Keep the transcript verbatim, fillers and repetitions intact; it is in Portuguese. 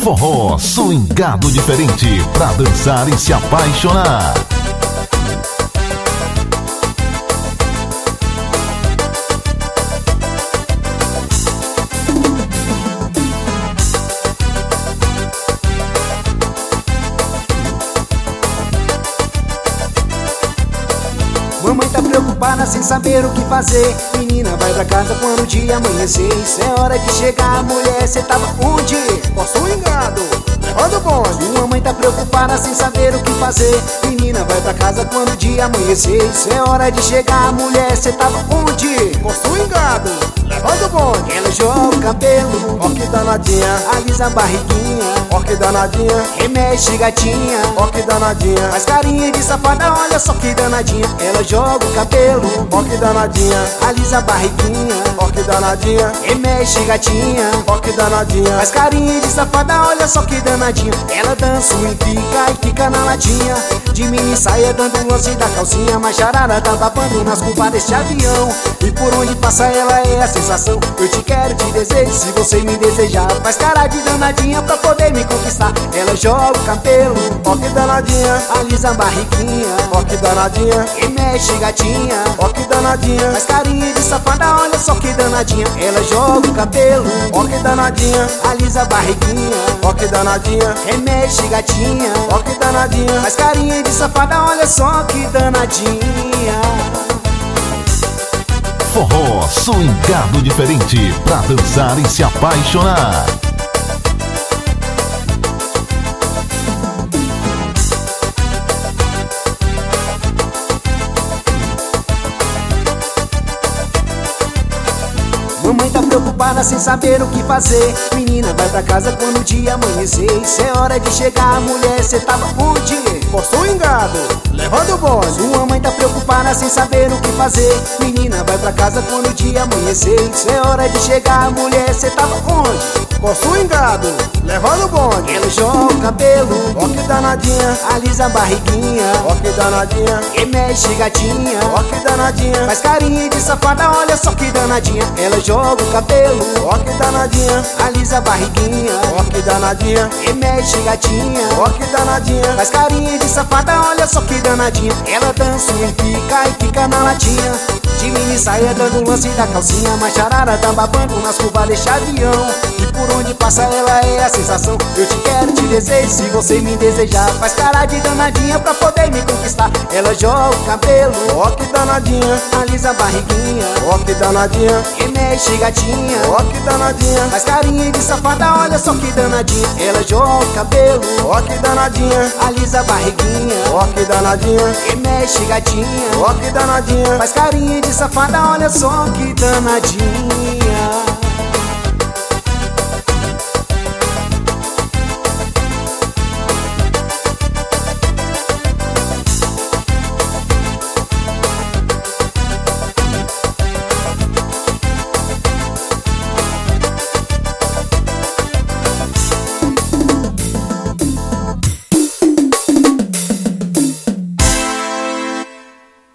Forró, swingado diferente pra dançar e se apaixonar. Mamãe tá preocupada sem saber o que fazer. Menina, vai pra casa quando o dia amanhecer. Isso é hora de chegar, mulher, cê tava onde? Posso ligado, levando o bonde. Mamãe tá preocupada sem saber o que fazer. Menina, vai pra casa quando o dia amanhecer. Isso é hora de chegar, mulher, cê tava onde? Posso ligado, levando o bonde. Ela joga o cabelo, ó que danadinha. alisa a barriguinha, ó que danadinha. remexe gatinha, ó que danadinha. faz carinha de safada, olha só que danadinha. Ela joga o cabelo, ó que danadinha. alisa a barriguinha, ó que danadinha. remexe gatinha, ó que danadinha. faz carinha de safada, olha só que danadinha. Ela dança e fica e fica na latinha, de mini saia dando um lance da calcinha. Macharada tá babando nas curvas deste avião, e por onde passa ela é a sensação. Eu te quero, te desejo, se você me desejar. Faz cara de danadinha pra poder me conquistar. Ela joga o cabelo, ó que danadinha. alisa a barriguinha, ó que danadinha. e mexe gatinha, ó que danadinha. faz carinha de safada, olha só que danadinha. Ela joga o cabelo, ó que danadinha. alisa a barriguinha, ó que danadinha. remexe gatinha, ó que danadinha. faz carinha de safada, olha só que danadinha. Forró, swingado diferente pra dançar e se apaixonar. Mamãe tá preocupada sem saber o que fazer. Menina, vai pra casa quando o dia amanhecer. Isso é hora de chegar, mulher, cê tava onde? Posso ligado, levando o bonde. Sua mãe tá preocupada sem saber o que fazer. Menina, vai pra casa quando o dia amanhecer. Isso é hora de chegar, mulher, cê tava onde? Posso ligado, levando o bonde. Ela joga o cabelo, ó que danadinha. alisa a barriguinha, ó que danadinha. e mexe gatinha, ó que danadinha. faz carinha de safada, olha só que danadinha. Ela joga o cabelo, ó que danadinha. alisa a barriguinha, ó que danadinha. e mexe gatinha, ó que danadinha. faz carinha de safada, olha só que danadinha. Ela dança e fica e fica na latinha, de mini saia dando um lance da calcinha. Macharada tá babando nas curvas deste avião, e por onde passa ela é a sensação. Eu te quero, te desejo, se você me desejar. Faz cara de danadinha pra poder me conquistar. Ela joga o cabelo, ó que danadinha. alisa a barriguinha, ó que danadinha. e mexe gatinha, ó que danadinha. faz carinha de safada, olha só que danadinha. Ela joga o cabelo, ó que danadinha. alisa a barriguinha, ó que danadinha. e mexe gatinha, ó que danadinha. faz carinha de safada, olha só que danadinha.